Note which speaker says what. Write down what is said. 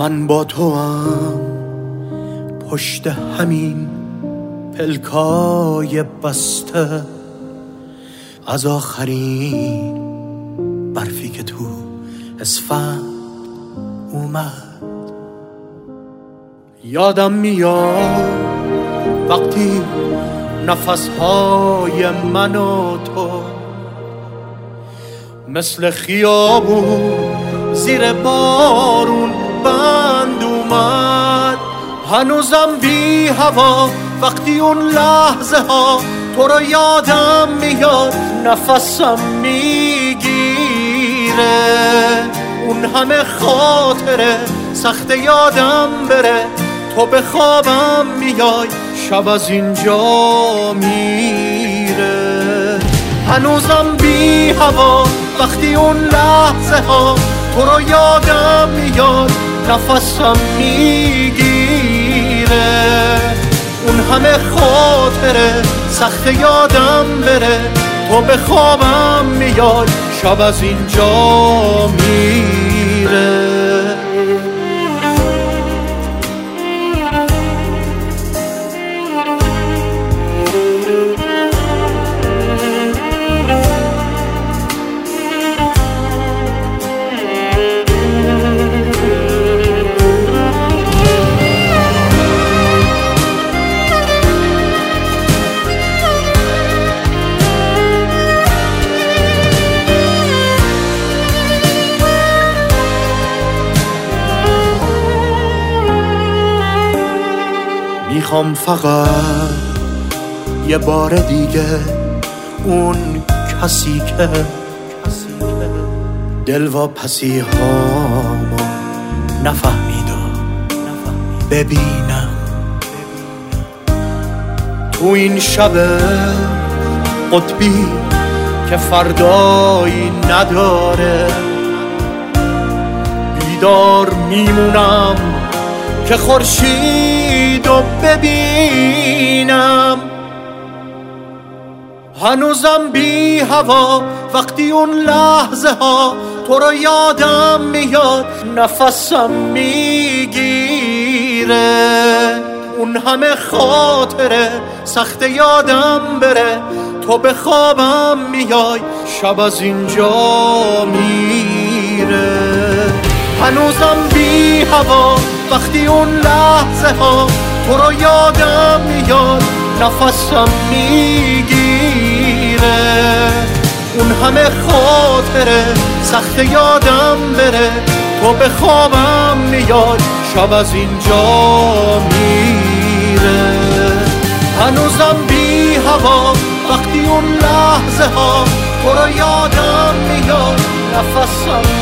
Speaker 1: من با تو هم پشت همین پلکای بسته، از آخرین برفی که تو اسفند اومد. یادم میاد وقتی نفسهای من و تو مثل خیابون زیر بارون بند اومد. هنوزم بی هوا وقتی اون لحظه ها تو رو یادم میاد، نفسم میگیره. اون همه خاطره سخت یادم بره، تو به خوابم میای شب از اینجا میره. هنوزم بی هوا وقتی اون لحظه ها تو رو یادم میاد، نفسم میگیره. اون همه خاطره سخت یادم بره، تو به خوابم میای شب از اینجا میره. میخوام فقط یه بار دیگه اون کسی که دلواپسی هامو نفهمیدم ببینم. تو این شب قطبی که فردایی نداره، بیدار میمونم که خورشیدو ببینم. هنوزم بی هوا وقتی اون لحظه ها تو رو یادم میاد، نفسم میگیره. اون همه خاطره سخت یادم بره، تو به خوابم میای شب از اینجا میره. هنوزم بی هوا وقتی اون لحظه ها تو رو یادم میاد، نفسم میگیره. اون همه خاطره سخت یادم بره، تو به خوابم میاد شب از اینجا میره. هنوزم بی هوا وقتی اون لحظه ها تو رو یادم میاد، نفسم